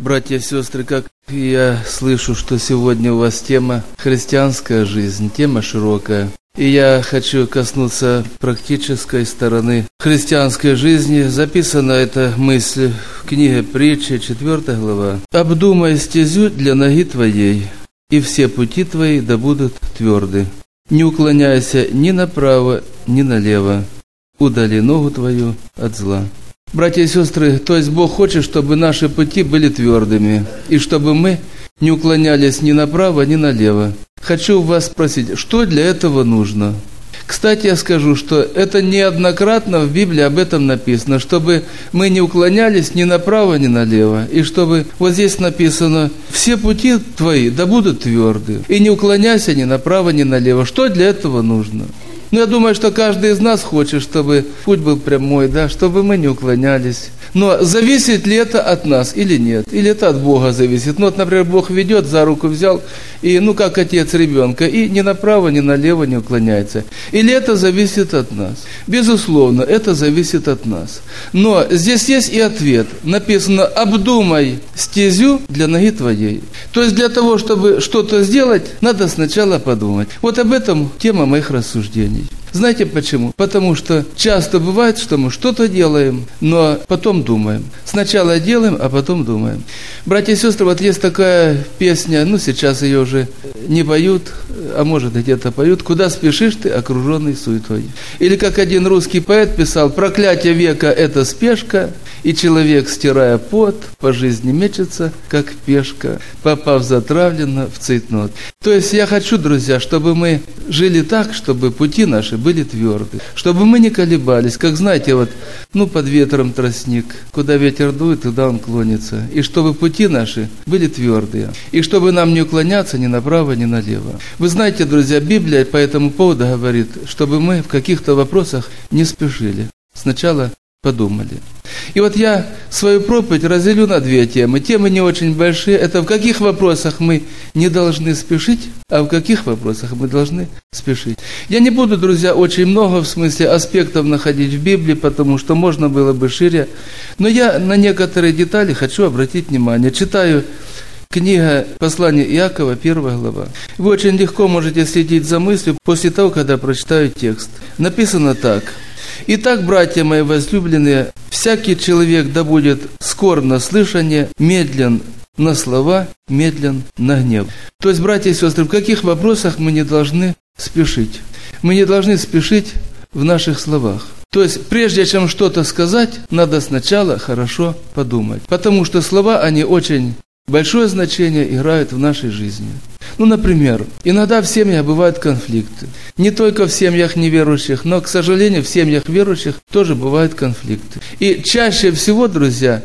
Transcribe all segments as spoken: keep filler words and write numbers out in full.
Братья и сестры, как я слышу, что сегодня у вас тема «Христианская жизнь», тема широкая. И я хочу коснуться практической стороны христианской жизни. Записана эта мысль в книге Притчи, четвёртая глава. «Обдумай стезю для ноги твоей, и все пути твои да будут тверды. Не уклоняйся ни направо, ни налево. Удали ногу твою от зла». Братья и сестры, то есть Бог хочет, чтобы наши пути были твердыми, и чтобы мы не уклонялись ни направо, ни налево. Хочу вас спросить, что для этого нужно? Кстати, я скажу, что это неоднократно в Библии об этом написано, чтобы мы не уклонялись ни направо, ни налево, и чтобы вот здесь написано, все пути твои да будут тверды, и не уклоняйся ни направо, ни налево. Что для этого нужно? Ну, я думаю, что каждый из нас хочет, чтобы путь был прямой, да, чтобы мы не уклонялись. Но зависит ли это от нас или нет? Или это от Бога зависит? Ну, вот, например, Бог ведет, за руку взял, и, ну, как отец ребенка, и ни направо, ни налево не уклоняется. Или это зависит от нас? Безусловно, это зависит от нас. Но здесь есть и ответ. Написано, обдумай стезю для ноги твоей. То есть для того, чтобы что-то сделать, надо сначала подумать. Вот об этом тема моих рассуждений. Знаете почему? Потому что часто бывает, что мы что-то делаем, но потом думаем. Сначала делаем, а потом думаем. Братья и сестры, вот есть такая песня, ну сейчас ее уже не поют, а может где-то поют. «Куда спешишь ты, окруженный суетой?» Или как один русский поэт писал, «Проклятие века – это спешка, и человек, стирая пот, по жизни мечется, как пешка, попав затравленно в цейтнот». То есть я хочу, друзья, чтобы мы жили так, чтобы пути наши были тверды, чтобы мы не колебались, как, знаете, вот, ну, под ветром тростник, куда ветер дует, туда он клонится, и чтобы пути наши были твердые, и чтобы нам не уклоняться ни направо, ни налево. Вы знаете, друзья, Библия по этому поводу говорит, чтобы мы в каких-то вопросах не спешили, сначала подумали. И вот я свою проповедь разделю на две темы. Темы не очень большие. Это в каких вопросах мы не должны спешить, а в каких вопросах мы должны спешить. Я не буду, друзья, очень много в смысле аспектов находить в Библии, потому что можно было бы шире. Но я на некоторые детали хочу обратить внимание. Читаю книга послания Иакова, первая глава. Вы очень легко можете следить за мыслью после того, когда прочитаю текст. Написано так. «Итак, братья мои возлюбленные, всякий человек да будет скор на слышание, медлен на слова, медлен на гнев». То есть, братья и сестры, в каких вопросах мы не должны спешить? Мы не должны спешить в наших словах. То есть, прежде чем что-то сказать, надо сначала хорошо подумать. Потому что слова, они очень большое значение играют в нашей жизни. Ну, например, иногда в семьях бывают конфликты. Не только в семьях неверующих, но, к сожалению, в семьях верующих тоже бывают конфликты. И чаще всего, друзья,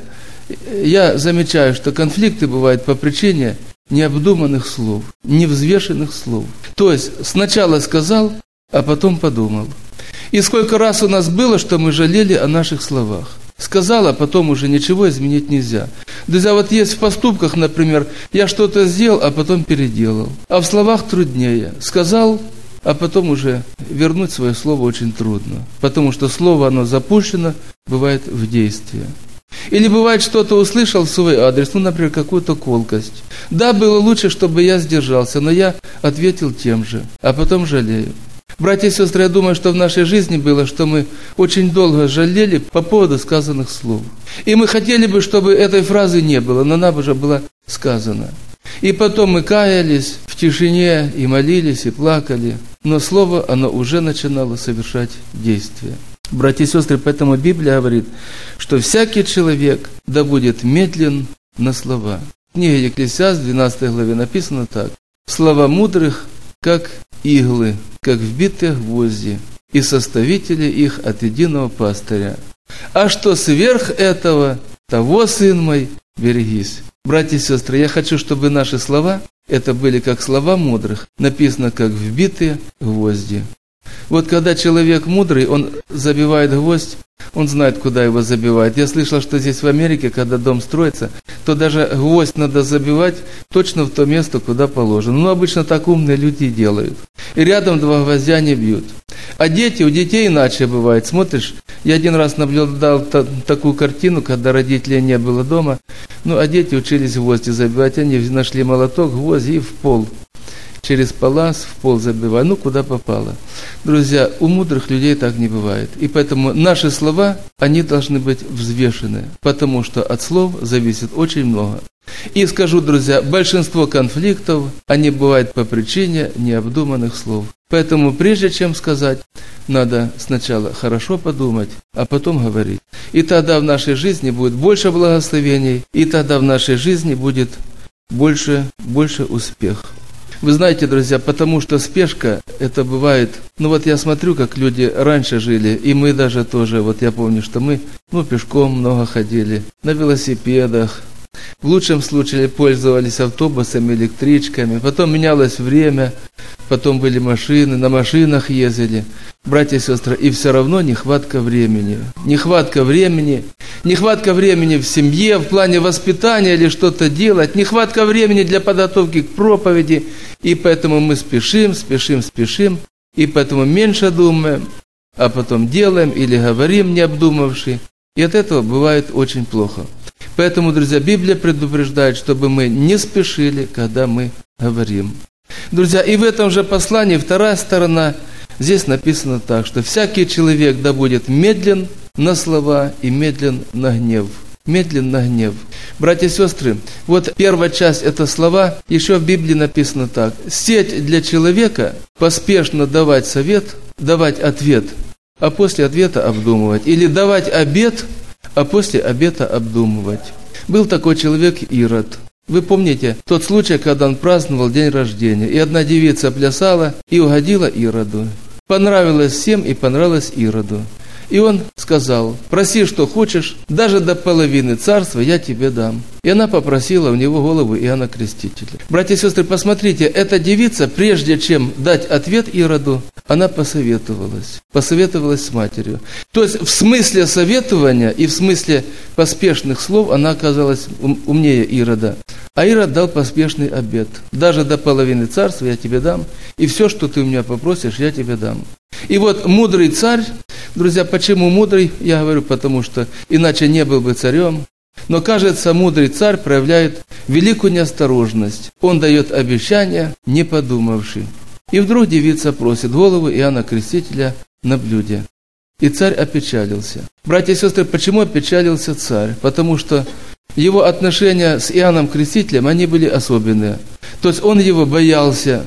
я замечаю, что конфликты бывают по причине необдуманных слов, невзвешенных слов. То есть сначала сказал, а потом подумал. И сколько раз у нас было, что мы жалели о наших словах. Сказал, а потом уже ничего изменить нельзя. Друзья, вот есть в поступках, например, я что-то сделал, а потом переделал. А в словах труднее. Сказал, а потом уже вернуть свое слово очень трудно. Потому что слово, оно запущено, бывает в действии. Или бывает, что-то услышал в свой адрес, ну, например, какую-то колкость. Да, было лучше, чтобы я сдержался, но я ответил тем же, а потом жалею. Братья и сестры, я думаю, что в нашей жизни было, что мы очень долго жалели по поводу сказанных слов. И мы хотели бы, чтобы этой фразы не было, но она уже была сказана. И потом мы каялись в тишине, и молились, и плакали. Но слово, оно уже начинало совершать действие. Братья и сестры, поэтому Библия говорит, что всякий человек да будет медлен на слова. В книге Екклесиаст, двенадцатой главе написано так. «Слова мудрых, как иглы, как вбитые гвозди, и составители их от единого пастыря. А что сверх этого, того, сын мой, берегись». Братья и сестры, я хочу, чтобы наши слова, это были как слова мудрых, написано как вбитые гвозди. Вот когда человек мудрый, он забивает гвоздь, он знает, куда его забивать. Я слышал, что здесь в Америке, когда дом строится, то даже гвоздь надо забивать точно в то место, куда положено. Ну, обычно так умные люди делают. И рядом два гвоздя не бьют. А дети, у детей иначе бывает. Смотришь, я один раз наблюдал та, такую картину, когда родителей не было дома, ну, а дети учились гвозди забивать, они нашли молоток, гвозди и в пол. Через палас в пол забивай, ну, куда попало. Друзья, у мудрых людей так не бывает. И поэтому наши слова, они должны быть взвешены, потому что от слов зависит очень много. И скажу, друзья, большинство конфликтов, они бывают по причине необдуманных слов. Поэтому прежде чем сказать, надо сначала хорошо подумать, а потом говорить. И тогда в нашей жизни будет больше благословений, и тогда в нашей жизни будет больше, больше успеха. Вы знаете, друзья, потому что спешка, это бывает, ну вот я смотрю, как люди раньше жили, и мы даже тоже, вот я помню, что мы, ну, пешком много ходили, на велосипедах, в лучшем случае пользовались автобусами, электричками, потом менялось время, потом были машины, на машинах ездили, братья и сестры, и все равно нехватка времени. Нехватка времени, нехватка времени в семье, в плане воспитания или что-то делать, нехватка времени для подготовки к проповеди, и поэтому мы спешим, спешим, спешим, и поэтому меньше думаем, а потом делаем или говорим, не обдумавши, и от этого бывает очень плохо. Поэтому, друзья, Библия предупреждает, чтобы мы не спешили, когда мы говорим. Друзья, и в этом же послании вторая сторона, здесь написано так, что всякий человек да будет медлен на слова и медлен на гнев. Медлен на гнев. Братья и сестры, вот первая часть это слова, еще в Библии написано так. Сеть для человека поспешно давать совет, давать ответ, а после ответа обдумывать. Или давать обет, а после обета обдумывать. Был такой человек Ирод. Вы помните тот случай, когда он праздновал день рождения, и одна девица плясала и угодила Ироду. Понравилось всем и понравилось Ироду. И он сказал: проси, что хочешь, даже до половины царства я тебе дам. И она попросила у него голову Иоанна Крестителя. Братья и сестры, посмотрите, эта девица, прежде чем дать ответ Ироду, она посоветовалась. Посоветовалась с матерью. То есть в смысле советования и в смысле поспешных слов она оказалась умнее Ирода. А Ирод дал поспешный обет. Даже до половины царства я тебе дам, и все, что ты у меня попросишь, я тебе дам. И вот мудрый царь, друзья, почему мудрый? Я говорю, потому что иначе не был бы царем. Но, кажется, мудрый царь проявляет великую неосторожность. Он дает обещание, не подумавши. И вдруг девица просит голову Иоанна Крестителя на блюде. И царь опечалился. Братья и сестры, почему опечалился царь? Потому что его отношения с Иоанном Крестителем, они были особенные. То есть он его боялся.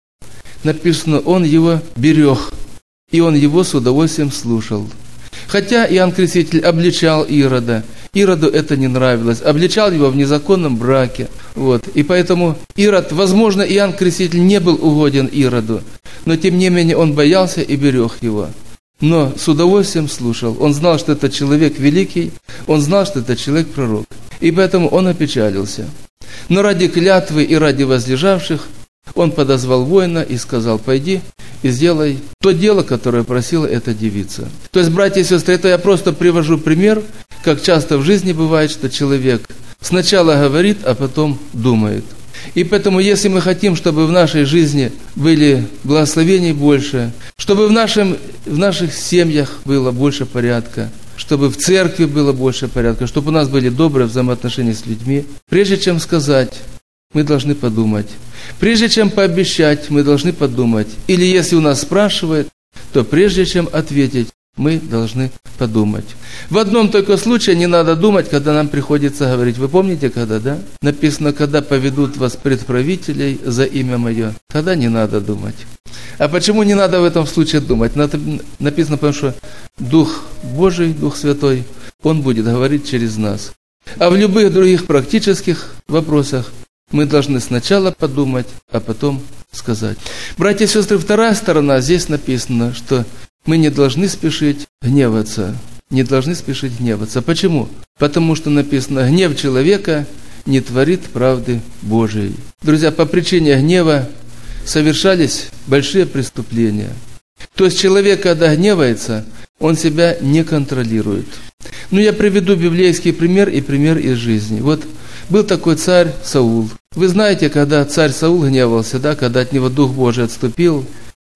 Написано, он его берег. И он его с удовольствием слушал. Хотя Иоанн Креститель обличал Ирода, Ироду это не нравилось, обличал его в незаконном браке. Вот. И поэтому Ирод, возможно, Иоанн Креститель не был угоден Ироду, но тем не менее он боялся и берег его. Но с удовольствием слушал. Он знал, что это человек великий, он знал, что это человек-пророк. И поэтому он опечалился. Но ради клятвы и ради возлежавших он подозвал воина и сказал: пойди и сделай то дело, которое просила эта девица. То есть, братья и сестры, это я просто привожу пример, как часто в жизни бывает, что человек сначала говорит, а потом думает. И поэтому, если мы хотим, чтобы в нашей жизни были благословений больше, чтобы в, нашем, в наших семьях было больше порядка, чтобы в церкви было больше порядка, чтобы у нас были добрые взаимоотношения с людьми, прежде чем сказать, мы должны подумать. Прежде чем пообещать, мы должны подумать. Или если у нас спрашивают, то прежде чем ответить, мы должны подумать. В одном только случае не надо думать, когда нам приходится говорить. Вы помните, когда, да? Написано, когда поведут вас пред правителей за имя Мое, тогда не надо думать. А почему не надо в этом случае думать? Написано, потому что Дух Божий, Дух Святой, Он будет говорить через нас. А в любых других практических вопросах мы должны сначала подумать, а потом сказать. Братья и сестры, вторая сторона, здесь написано, что мы не должны спешить гневаться. Не должны спешить гневаться. Почему? Потому что написано, гнев человека не творит правды Божией. Друзья, по причине гнева совершались большие преступления. То есть человек, когда гневается, он себя не контролирует. Ну, я приведу библейский пример и пример из жизни. Вот был такой царь Саул. Вы знаете, когда царь Саул гневался, да, когда от него Дух Божий отступил,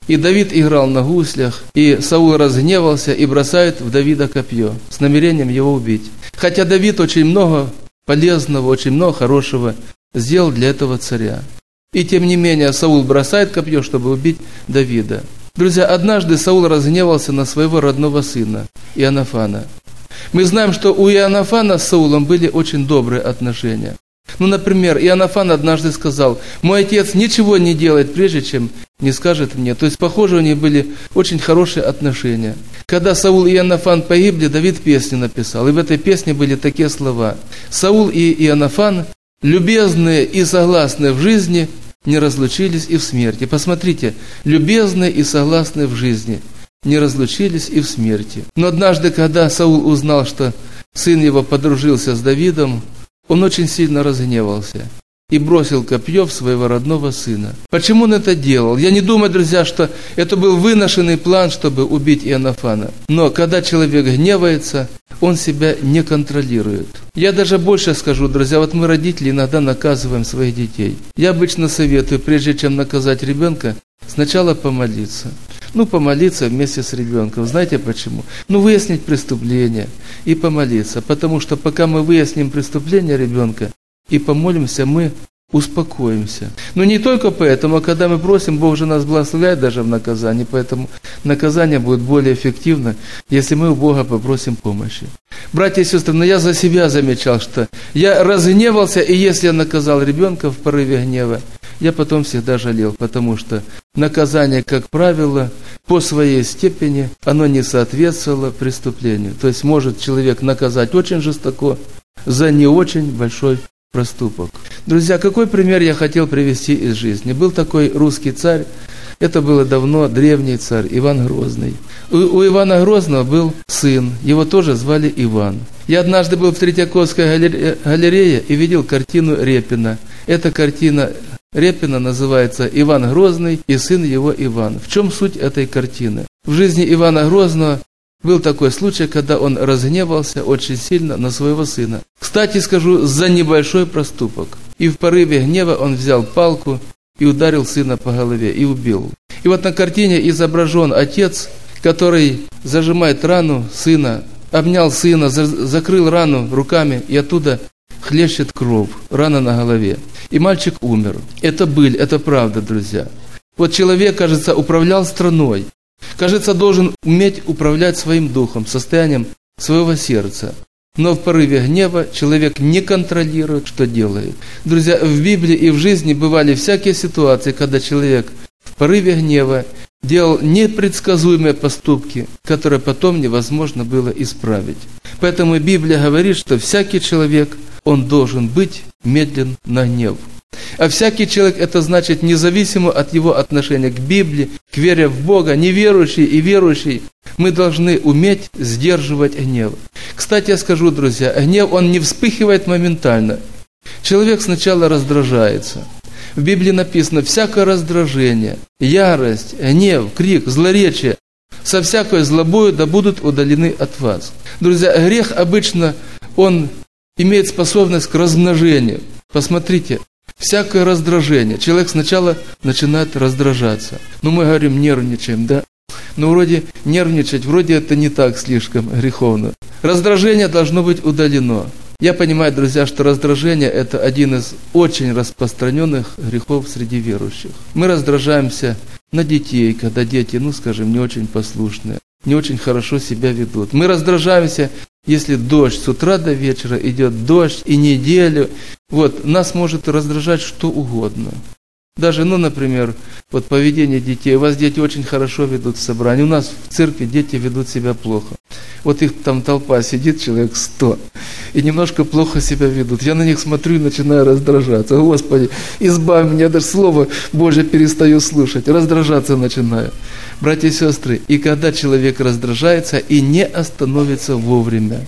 И Давид играл на гуслях, и Саул разгневался и бросает в Давида копье с намерением его убить. Хотя Давид очень много полезного, очень много хорошего сделал для этого царя. И тем не менее Саул бросает копье, чтобы убить Давида. Друзья, однажды Саул разгневался на своего родного сына Иоаннафана. Мы знаем, что у Иоаннафана с Саулом были очень добрые отношения. Ну, например, Иоаннафан однажды сказал: «Мой отец ничего не делает, прежде чем не скажет мне». То есть, похоже, у них были очень хорошие отношения. Когда Саул и Иоаннафан погибли, Давид песню написал. И в этой песне были такие слова: «Саул и Иоаннафан, любезные и согласные в жизни, не разлучились и в смерти». Посмотрите, любезные и согласные в жизни, не разлучились и в смерти. Но однажды, когда Саул узнал, что сын его подружился с Давидом, он очень сильно разгневался и бросил копье в своего родного сына. Почему он это делал? Я не думаю, друзья, что это был выношенный план, чтобы убить Иоаннафана. Но когда человек гневается, он себя не контролирует. Я даже больше скажу, друзья, вот мы, родители, иногда наказываем своих детей. Я обычно советую, прежде чем наказать ребенка, сначала помолиться. Ну, помолиться вместе с ребенком. Знаете почему? Ну, выяснить преступление и помолиться. Потому что пока мы выясним преступление ребенка и помолимся, мы успокоимся. Но не только поэтому, а когда мы просим, Бог же нас благословляет даже в наказании. Поэтому наказание будет более эффективно, если мы у Бога попросим помощи. Братья и сестры, но я за себя замечал, что я разгневался, и если я наказал ребенка в порыве гнева, я потом всегда жалел, потому что наказание, как правило, по своей степени, оно не соответствовало преступлению. То есть может человек наказать очень жестоко за не очень большой проступок. Друзья, какой пример я хотел привести из жизни? Был такой русский царь, это было давно, древний царь, Иван Грозный. У, у Ивана Грозного был сын, его тоже звали Иван. Я однажды был в Третьяковской галерее и видел картину Репина. Эта картина Репина называется «Иван Грозный и сын его Иван». В чем суть этой картины? В жизни Ивана Грозного был такой случай, когда он разгневался очень сильно на своего сына. Кстати, скажу, за небольшой проступок. И в порыве гнева он взял палку и ударил сына по голове и убил. И вот на картине изображен отец, который зажимает рану сына, обнял сына, закрыл рану руками, и оттуда хлещет кровь, рана на голове. И мальчик умер. Это быль, это правда, друзья. Вот человек, кажется, управлял страной. Кажется, должен уметь управлять своим духом, состоянием своего сердца. Но в порыве гнева человек не контролирует, что делает. Друзья, в Библии и в жизни бывали всякие ситуации, когда человек в порыве гнева делал непредсказуемые поступки, которые потом невозможно было исправить. Поэтому Библия говорит, что всякий человек, он должен быть медлен на гнев. А всякий человек, это значит независимо от его отношения к Библии, к вере в Бога, неверующий и верующий, мы должны уметь сдерживать гнев. Кстати, я скажу, друзья, гнев, он не вспыхивает моментально. Человек сначала раздражается. В Библии написано: всякое раздражение, ярость, гнев, крик, злоречие, со всякой злобою да будут удалены от вас. Друзья, грех обычно, он имеет способность к размножению. Посмотрите, всякое раздражение. Человек сначала начинает раздражаться. Ну, мы говорим, нервничаем, да? Ну, вроде нервничать, вроде это не так слишком греховно. Раздражение должно быть удалено. Я понимаю, друзья, что раздражение – это один из очень распространенных грехов среди верующих. Мы раздражаемся на детей, когда дети, ну, скажем, не очень послушные, не очень хорошо себя ведут. Мы раздражаемся, если дождь с утра до вечера идет дождь и неделю. Вот, нас может раздражать что угодно. Даже, ну, например, вот поведение детей. У вас дети очень хорошо ведут в собрании. У нас в церкви дети ведут себя плохо. Вот их там толпа сидит, человек сто, и немножко плохо себя ведут. Я на них смотрю и начинаю раздражаться. Господи, избавь меня, даже слово Божье перестаю слушать. Раздражаться начинаю. Братья и сестры, и когда человек раздражается и не остановится вовремя,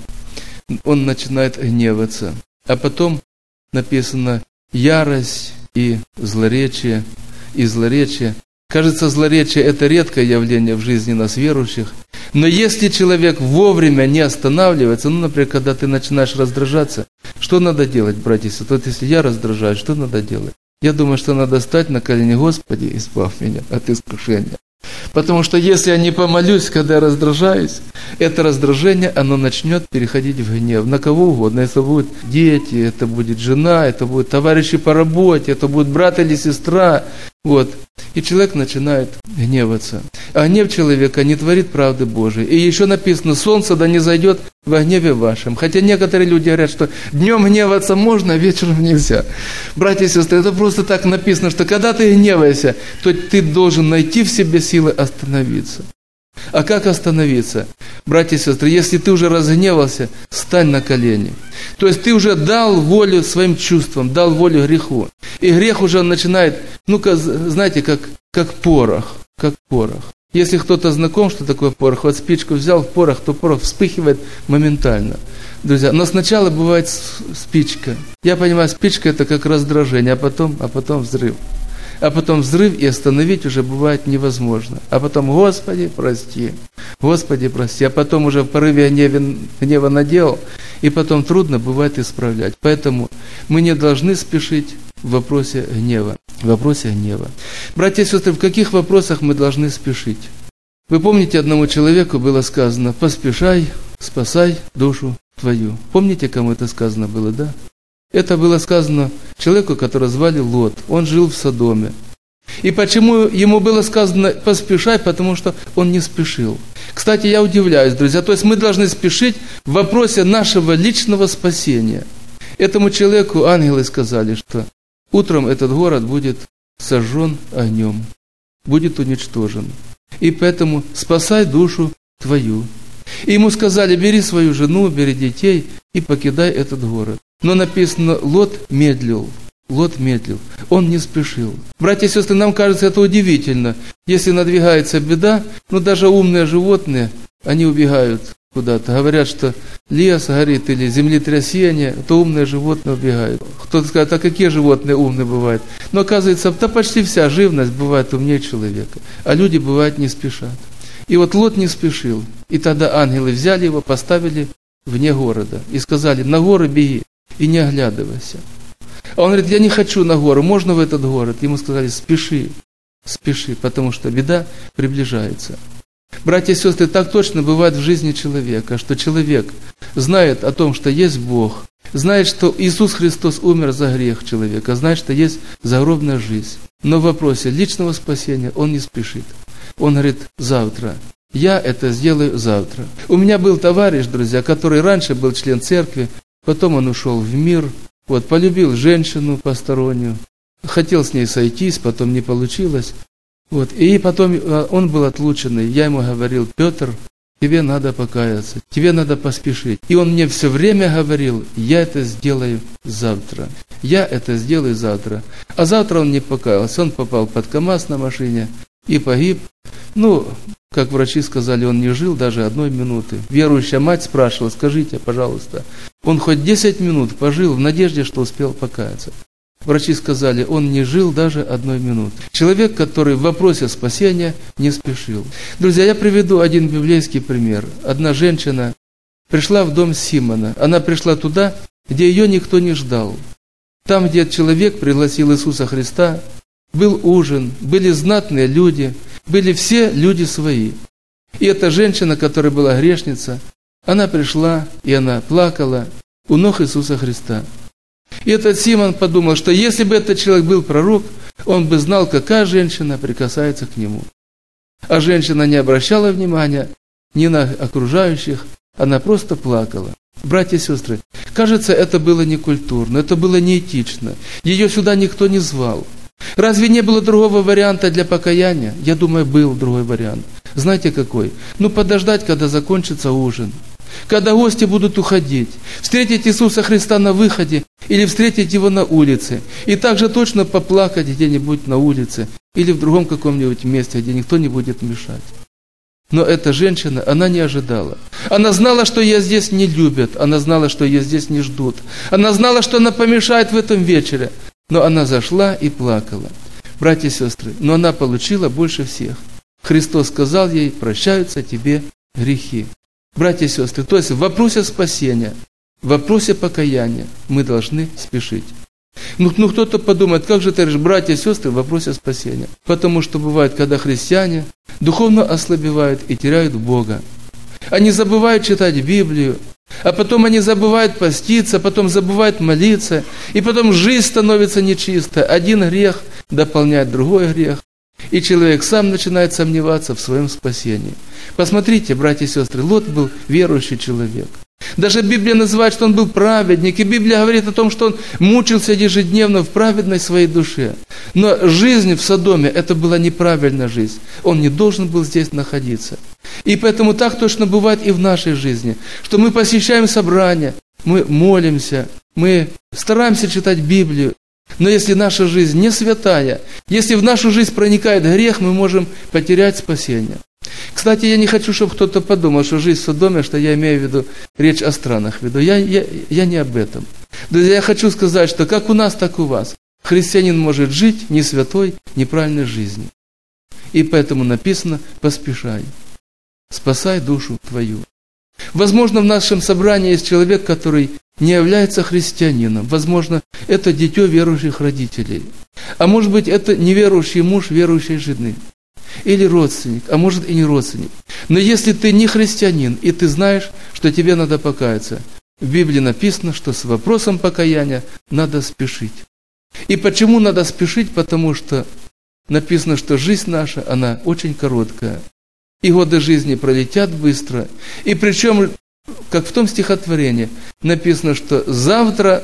он начинает гневаться. А потом написано ярость и злоречие, и злоречие. Кажется, злоречие – это редкое явление в жизни нас, верующих. Но если человек вовремя не останавливается, ну, например, когда ты начинаешь раздражаться, что надо делать, братья и сестры? Вот если я раздражаюсь, что надо делать? Я думаю, что надо стать на колени: Господи, избавь меня от искушения. Потому что если я не помолюсь, когда я раздражаюсь, это раздражение, оно начнет переходить в гнев. На кого угодно. Это будут дети, это будет жена, это будут товарищи по работе, это будет брат или сестра. Вот. И человек начинает гневаться. А гнев человека не творит правды Божией. И еще написано, солнце да не зайдет во гневе вашем. Хотя некоторые люди говорят, что днем гневаться можно, а вечером нельзя. Братья и сестры, это просто так написано, что когда ты гневаешься, то ты должен найти в себе силы остановиться. А как остановиться? Братья и сестры, если ты уже разгневался, встань на колени. То есть ты уже дал волю своим чувствам, дал волю греху. И грех уже начинает, ну-ка, знаете, как, как порох, как порох. Если кто-то знаком, что такое порох, вот спичку взял в порох, то порох вспыхивает моментально. Друзья, но сначала бывает спичка. Я понимаю, спичка это как раздражение, а потом, а потом взрыв. А потом взрыв, и остановить уже бывает невозможно. А потом, Господи, прости, Господи, прости. А потом уже в порыве гнева, гнева наделал, и потом трудно бывает исправлять. Поэтому мы не должны спешить в вопросе гнева. В вопросе гнева. Братья и сестры, в каких вопросах мы должны спешить? Вы помните, одному человеку было сказано, поспешай, спасай душу твою. Помните, кому это сказано было, да? Это было сказано человеку, которого звали Лот. Он жил в Содоме. И почему ему было сказано поспешай? Потому что он не спешил. Кстати, я удивляюсь, друзья. То есть мы должны спешить в вопросе нашего личного спасения. Этому человеку ангелы сказали, что утром этот город будет сожжен огнем, будет уничтожен. И поэтому спасай душу твою. И ему сказали, бери свою жену, бери детей и покидай этот город. Но написано, Лот медлил, Лот медлил, он не спешил. Братья и сестры, нам кажется это удивительно. Если надвигается беда, ну даже умные животные, они убегают куда-то. Говорят, что лес горит или землетрясение, то умные животные убегают. Кто-то скажет, а какие животные умные бывают? Но оказывается, да почти вся живность бывает умнее человека, а люди бывают не спешат. И вот Лот не спешил. И тогда ангелы взяли его, поставили вне города и сказали, на горы беги и не оглядывайся. А он говорит, я не хочу на гору, можно в этот город? Ему сказали, спеши, спеши, потому что беда приближается. Братья и сестры, так точно бывает в жизни человека, что человек знает о том, что есть Бог, знает, что Иисус Христос умер за грех человека, знает, что есть загробная жизнь. Но в вопросе личного спасения он не спешит. Он говорит, завтра. Я это сделаю завтра. У меня был товарищ, друзья, который раньше был член церкви, потом он ушел в мир, вот, полюбил женщину постороннюю, хотел с ней сойтись, потом не получилось. Вот, и потом он был отлученный. Я ему говорил, Петр, тебе надо покаяться, тебе надо поспешить. И он мне все время говорил, я это сделаю завтра. Я это сделаю завтра. А завтра он не покаялся, он попал под КамАЗ на машине и погиб. Ну, как врачи сказали, он не жил даже одной минуты. Верующая мать спрашивала, скажите, пожалуйста, он хоть десять минут пожил в надежде, что успел покаяться. Врачи сказали, он не жил даже одной минуты. Человек, который в вопросе спасения не спешил. Друзья, я приведу один библейский пример. Одна женщина пришла в дом Симона. Она пришла туда, где ее никто не ждал. Там, где человек пригласил Иисуса Христа, был ужин, были знатные люди, были все люди свои. И эта женщина, которая была грешница, она пришла, и она плакала у ног Иисуса Христа. И этот Симон подумал, что если бы этот человек был пророк, он бы знал, какая женщина прикасается к нему. А женщина не обращала внимания ни на окружающих, она просто плакала. Братья и сестры, кажется, это было некультурно, это было неэтично. Ее сюда никто не звал. Разве не было другого варианта для покаяния? Я думаю, был другой вариант. Знаете какой? Ну, подождать, когда закончится ужин. Когда гости будут уходить. Встретить Иисуса Христа на выходе или встретить Его на улице. И также точно поплакать где-нибудь на улице или в другом каком-нибудь месте, где никто не будет мешать. Но эта женщина, она не ожидала. Она знала, что ее здесь не любят. Она знала, что ее здесь не ждут. Она знала, что она помешает в этом вечере. Но она зашла и плакала. Братья и сестры, но она получила больше всех. Христос сказал ей, прощаются тебе грехи. Братья и сестры, то есть в вопросе спасения, в вопросе покаяния мы должны спешить. Ну, ну кто-то подумает, как же ты говоришь, братья и сестры в вопросе спасения. Потому что бывает, когда христиане духовно ослабевают и теряют Бога. Они забывают читать Библию, а потом они забывают поститься, потом забывают молиться, и потом жизнь становится нечистой. Один грех дополняет другой грех, и человек сам начинает сомневаться в своем спасении. Посмотрите, братья и сестры, Лот был верующий человек. Даже Библия называет, что он был праведник, и Библия говорит о том, что он мучился ежедневно в праведной своей душе. Но жизнь в Содоме, это была неправильная жизнь. Он не должен был здесь находиться. И поэтому так точно бывает и в нашей жизни, что мы посещаем собрания, мы молимся, мы стараемся читать Библию, но если наша жизнь не святая, если в нашу жизнь проникает грех, мы можем потерять спасение. Кстати, я не хочу, чтобы кто-то подумал, что жизнь в Содоме, что я имею в виду речь о странах веду. Я, я, я не об этом. Друзья, я хочу сказать, что как у нас, так и у вас. Христианин может жить не святой, неправильной жизнью. И поэтому написано: поспешай, спасай душу твою. Возможно, в нашем собрании есть человек, который не является христианином. Возможно, это дитё верующих родителей. А может быть, это неверующий муж верующей жены. Или родственник, а может и не родственник. Но если ты не христианин, и ты знаешь, что тебе надо покаяться, в Библии написано, что с вопросом покаяния надо спешить. И почему надо спешить? Потому что написано, что жизнь наша, она очень короткая. И годы жизни пролетят быстро. И причем, как в том стихотворении, написано, что завтра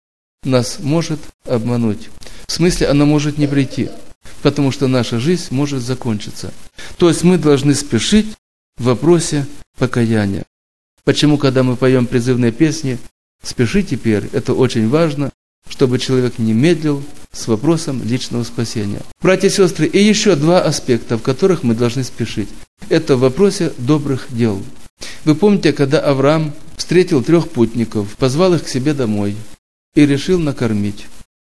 нас может обмануть. В смысле, она может не прийти. Потому что наша жизнь может закончиться. То есть мы должны спешить в вопросе покаяния. Почему, когда мы поем призывные песни, спеши теперь, это очень важно, чтобы человек не медлил с вопросом личного спасения. Братья и сестры, и еще два аспекта, в которых мы должны спешить. Это в вопросе добрых дел. Вы помните, когда Авраам встретил трех путников, позвал их к себе домой и решил накормить.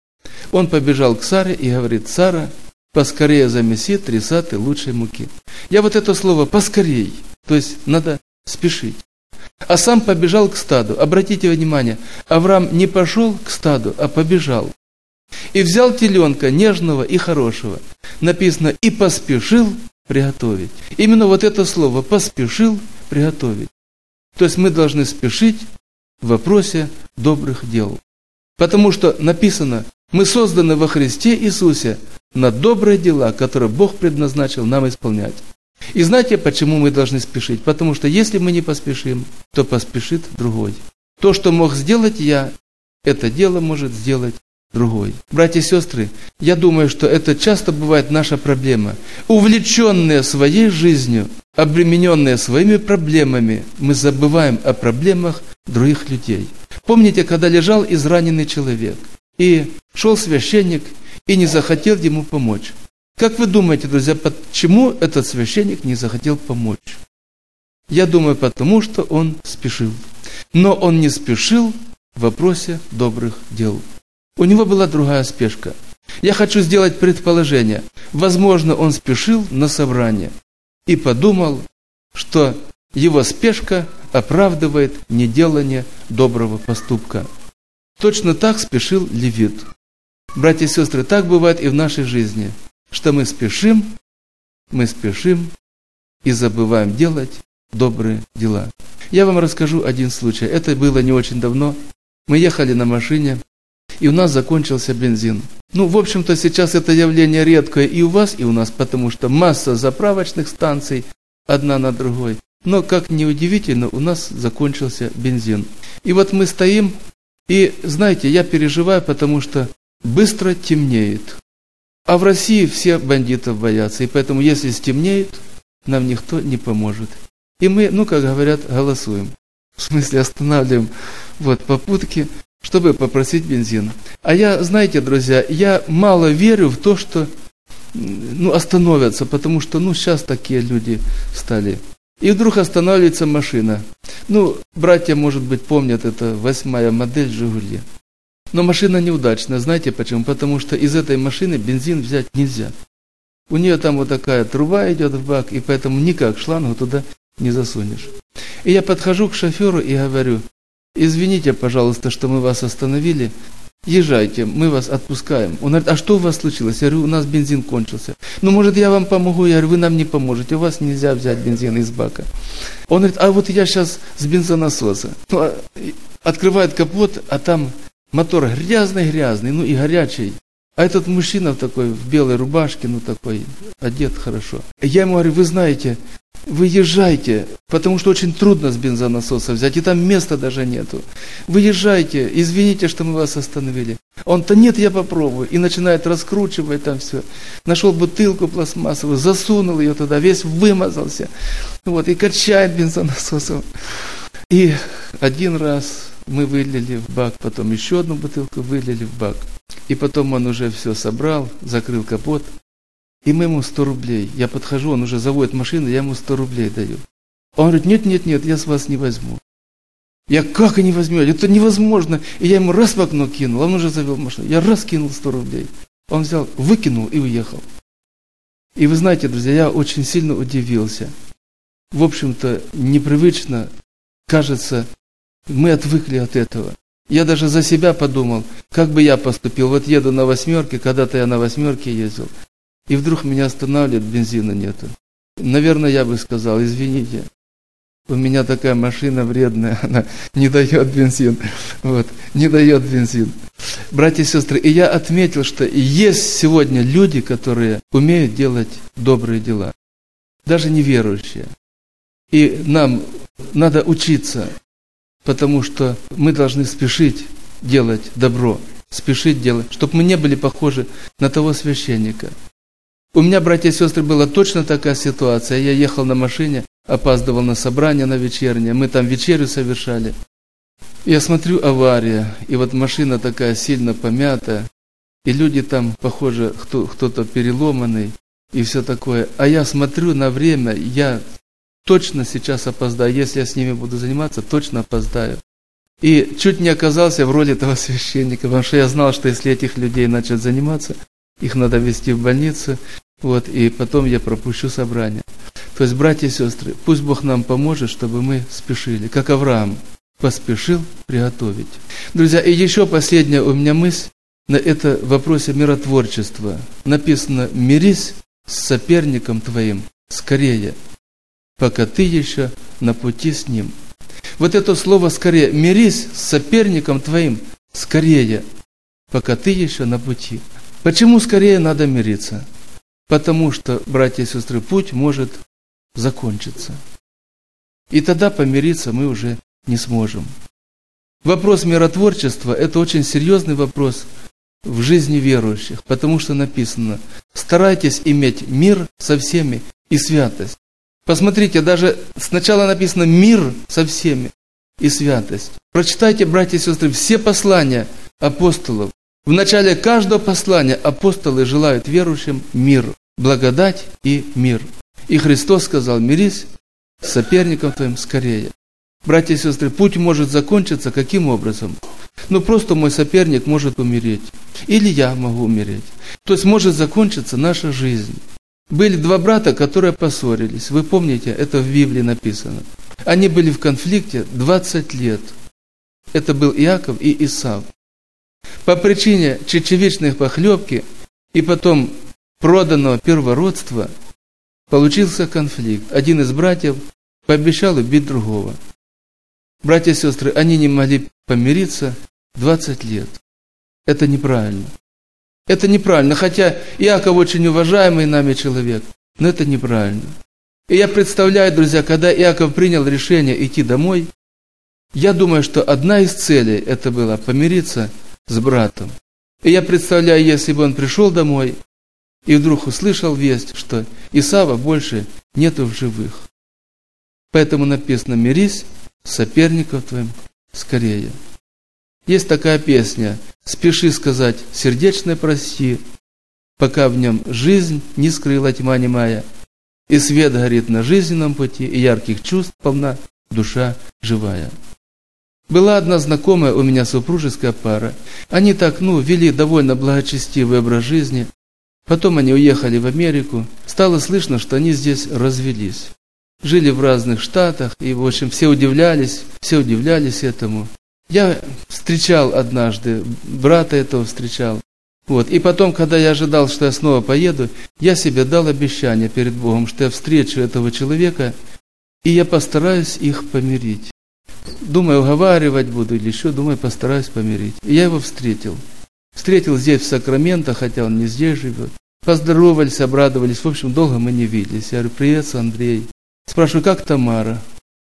Он побежал к Саре и говорит: Сара, поскорее замеси три саты лучшей муки. Я вот это слово «поскорей», то есть надо спешить. А сам побежал к стаду. Обратите внимание, Авраам не пошел к стаду, а побежал. И взял теленка нежного и хорошего. Написано: и поспешил приготовить. Именно вот это слово «поспешил приготовить». То есть мы должны спешить в вопросе добрых дел. Потому что написано: мы созданы во Христе Иисусе на добрые дела, которые Бог предназначил нам исполнять. И знаете, почему мы должны спешить? Потому что если мы не поспешим, то поспешит другой. То, что мог сделать я, это дело может сделать другой. Братья и сестры, я думаю, что это часто бывает наша проблема. Увлеченные своей жизнью, обремененные своими проблемами, мы забываем о проблемах других людей. Помните, когда лежал израненный человек, и шел священник и не захотел ему помочь? Как вы думаете, друзья, почему этот священник не захотел помочь? Я думаю, потому что он спешил. Но он не спешил в вопросе добрых дел. У него была другая спешка. Я хочу сделать предположение. Возможно, он спешил на собрание и подумал, что его спешка оправдывает неделание доброго поступка. Точно так спешил левит. Братья и сестры, так бывает и в нашей жизни, что мы спешим, мы спешим и забываем делать добрые дела. Я вам расскажу один случай. Это было не очень давно. Мы ехали на машине, и у нас закончился бензин. Ну, в общем-то, сейчас это явление редкое и у вас, и у нас, потому что масса заправочных станций, одна на другой. Но, как ни удивительно, у нас закончился бензин. И вот мы стоим, и, знаете, я переживаю, потому что быстро темнеет. А в России все бандитов боятся, и поэтому, если стемнеет, нам никто не поможет. И мы, ну, как говорят, голосуем. В смысле, останавливаем вот попутки, чтобы попросить бензин. А я, знаете, друзья, я мало верю в то, что ну, остановятся, потому что, ну, сейчас такие люди стали. И вдруг останавливается машина. Ну, братья, может быть, помнят, это восьмая модель «Жигули». Но машина неудачная. Знаете почему? Потому что из этой машины бензин взять нельзя. У нее там вот такая труба идет в бак, и поэтому никак шлангу туда не засунешь. И я подхожу к шоферу и говорю: извините, пожалуйста, что мы вас остановили. езжайте, мы вас отпускаем. Он говорит, а что у вас случилось? Я говорю, у нас бензин кончился. Ну, может, я вам помогу? Я говорю, вы нам не поможете, у вас нельзя взять бензин из бака. Он говорит, а вот я сейчас с бензонасоса. Ну, открывает капот, а там мотор грязный-грязный, ну и горячий. А этот мужчина такой, в белой рубашке, ну такой, одет хорошо. Я ему говорю, вы знаете, вы езжайте, потому что очень трудно с бензонасоса взять, и там места даже нету. Вы езжайте, извините, что мы вас остановили. Он-то нет, я попробую. И начинает раскручивать там все. Нашел бутылку пластмассовую, засунул ее туда, весь вымазался. Вот, и качает бензонасосом. И один раз мы вылили в бак, потом еще одну бутылку вылили в бак. И потом он уже все собрал, закрыл капот. И мы ему сто рублей. Я подхожу, он уже заводит машину, я ему сто рублей даю. Он говорит, нет, нет, нет, я с вас не возьму. Я, как и не возьмете? Это невозможно. И я ему раз в окно кинул, он уже завел машину. Я раз кинул сто рублей. Он взял, выкинул и уехал. И вы знаете, друзья, я очень сильно удивился. В общем-то, непривычно, кажется, мы отвыкли от этого. Я даже за себя подумал, как бы я поступил. Вот еду на восьмерке, когда-то я на восьмерке ездил. И вдруг меня останавливают, бензина нету. Наверное, я бы сказал, извините, у меня такая машина вредная, она не дает бензин. Вот, не дает бензин. Братья и сестры, и я отметил, что есть сегодня люди, которые умеют делать добрые дела. Даже неверующие. И нам надо учиться, потому что мы должны спешить делать добро. Спешить делать, чтобы мы не были похожи на того священника. У меня, братья и сестры, была точно такая ситуация. Я ехал на машине, опаздывал на собрание на вечернее. Мы там вечерю совершали. Я смотрю, авария. И вот машина такая сильно помята. И люди там, похоже, кто, кто-то переломанный. И все такое. А я смотрю на время, я точно сейчас опоздаю. Если я с ними буду заниматься, точно опоздаю. И чуть не оказался в роли этого священника. Потому что я знал, что если этих людей начать заниматься, их надо везти в больницу, вот, и потом я пропущу собрание. То есть, братья и сестры, пусть Бог нам поможет, чтобы мы спешили, как Авраам поспешил приготовить. Друзья, и еще последняя у меня мысль, на это в вопросе миротворчества. Написано, мирись с соперником твоим скорее, пока ты еще на пути с ним. Вот это слово скорее, мирись с соперником твоим скорее, пока ты еще на пути. Почему скорее надо мириться? Потому что, братья и сестры, путь может закончиться. И тогда помириться мы уже не сможем. Вопрос миротворчества – это очень серьезный вопрос в жизни верующих, потому что написано, старайтесь иметь мир со всеми и святость. Посмотрите, даже сначала написано мир со всеми и святость. Прочитайте, братья и сестры, все послания апостолов. В начале каждого послания апостолы желают верующим мир, благодать и мир. И Христос сказал, мирись с соперником твоим скорее. Братья и сестры, путь может закончиться каким образом? Ну, просто мой соперник может умереть. Или я могу умереть. То есть может закончиться наша жизнь. Были два брата, которые поссорились. Вы помните, это в Библии написано. Они были в конфликте двадцать лет. Это был Иаков и Исав. По причине чечевичной похлебки и потом проданного первородства получился конфликт. Один из братьев пообещал убить другого. Братья и сестры, они не могли помириться двадцать лет. Это неправильно. Это неправильно, хотя Иаков очень уважаемый нами человек, но это неправильно. И я представляю, друзья, когда Иаков принял решение идти домой, я думаю, что одна из целей это было помириться с братом. И я представляю, если бы он пришел домой и вдруг услышал весть, что Исава больше нету в живых. Поэтому написано, мирись с соперником твоим скорее. Есть такая песня, спеши сказать сердечное прости, пока в нем жизнь не скрыла тьма немая, и свет горит на жизненном пути, и ярких чувств полна душа живая. Была одна знакомая у меня супружеская пара. Они так, ну, вели довольно благочестивый образ жизни. Потом они уехали в Америку. Стало слышно, что они здесь развелись. Жили в разных штатах, и, в общем, все удивлялись, все удивлялись этому. Я встречал однажды, брата этого встречал. Вот. И потом, когда я ожидал, что я снова поеду, я себе дал обещание перед Богом, что я встречу этого человека, и я постараюсь их помирить. Думаю, уговаривать буду или еще, думаю, постараюсь помирить. И я его встретил. Встретил здесь, в Сакраменто, хотя он не здесь живет. Поздоровались, обрадовались. В общем, долго мы не виделись. Я говорю, привет, Андрей. Спрашиваю, как Тамара?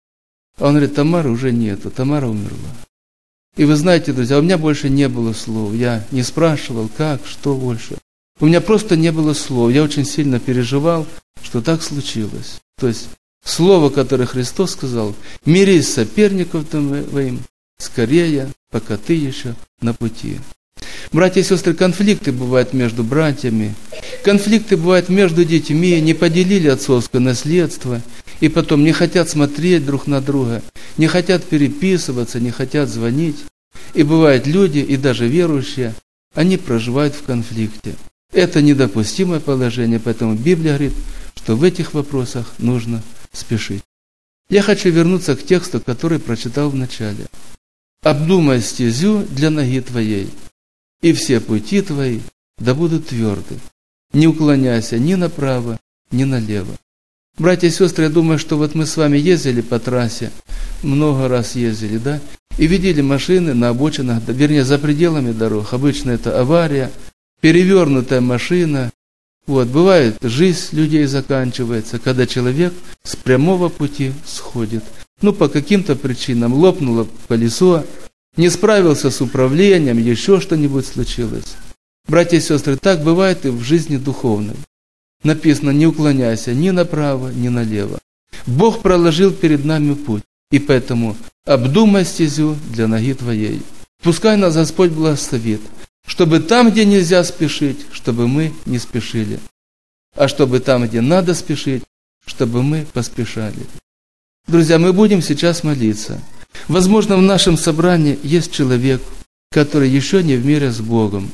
А он говорит, Тамары уже нету, Тамара умерла. И вы знаете, друзья, у меня больше не было слов. Я не спрашивал, как, что больше. У меня просто не было слов. Я очень сильно переживал, что так случилось. То есть, слово, которое Христос сказал, мирись с соперником твоим, скорее, пока ты еще на пути. Братья и сестры, конфликты бывают между братьями, конфликты бывают между детьми, не поделили отцовское наследство, и потом не хотят смотреть друг на друга, не хотят переписываться, не хотят звонить. И бывают люди, и даже верующие, они проживают в конфликте. Это недопустимое положение, поэтому Библия говорит, что в этих вопросах нужно спешить. Я хочу вернуться к тексту, который прочитал в начале. «Обдумай стезю для ноги твоей, и все пути твои да будут тверды. Не уклоняйся ни направо, ни налево». Братья и сестры, я думаю, что вот мы с вами ездили по трассе, много раз ездили, да, и видели машины на обочинах, вернее, за пределами дорог. Обычно это авария, перевернутая машина. Вот, бывает, жизнь людей заканчивается, когда человек с прямого пути сходит. Ну, по каким-то причинам лопнуло колесо, не справился с управлением, еще что-нибудь случилось. Братья и сестры, так бывает и в жизни духовной. Написано, не уклоняйся ни направо, ни налево. Бог проложил перед нами путь, и поэтому обдумай стезю для ноги твоей. Пускай нас Господь благословит, чтобы там, где нельзя спешить, чтобы мы не спешили, а чтобы там, где надо спешить, чтобы мы поспешали. Друзья, мы будем сейчас молиться. Возможно, в нашем собрании есть человек, который еще не в мире с Богом.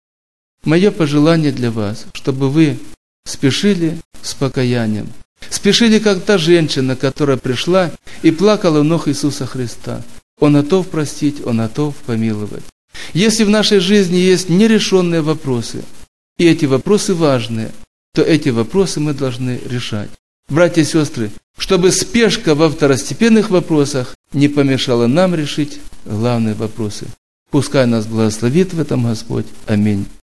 Мое пожелание для вас, чтобы вы спешили с покаянием. Спешили, как та женщина, которая пришла и плакала у ног Иисуса Христа. Он готов простить, Он готов помиловать. Если в нашей жизни есть нерешенные вопросы, и эти вопросы важные, то эти вопросы мы должны решать. Братья и сестры, чтобы спешка во второстепенных вопросах не помешала нам решить главные вопросы. Пускай нас благословит в этом Господь. Аминь.